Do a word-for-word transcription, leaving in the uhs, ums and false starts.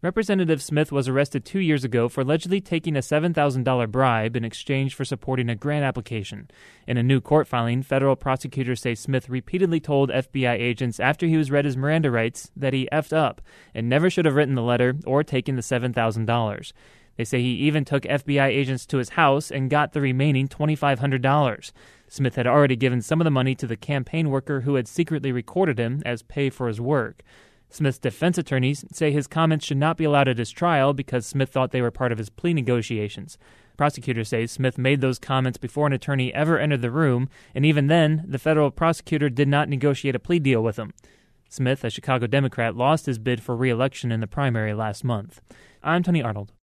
Representative Smith was arrested two years ago for allegedly taking a seven thousand dollars bribe in exchange for supporting a grant application. In a new court filing, federal prosecutors say Smith repeatedly told F B I agents after he was read his Miranda rights that he effed up and never should have written the letter or taken the seven thousand dollars. They say he even took F B I agents to his house and got the remaining two thousand five hundred dollars. Smith had already given some of the money to the campaign worker who had secretly recorded him as pay for his work. Smith's defense attorneys say his comments should not be allowed at his trial because Smith thought they were part of his plea negotiations. Prosecutors say Smith made those comments before an attorney ever entered the room, and even then, the federal prosecutor did not negotiate a plea deal with him. Smith, a Chicago Democrat, lost his bid for re-election in the primary last month. I'm Tony Arnold.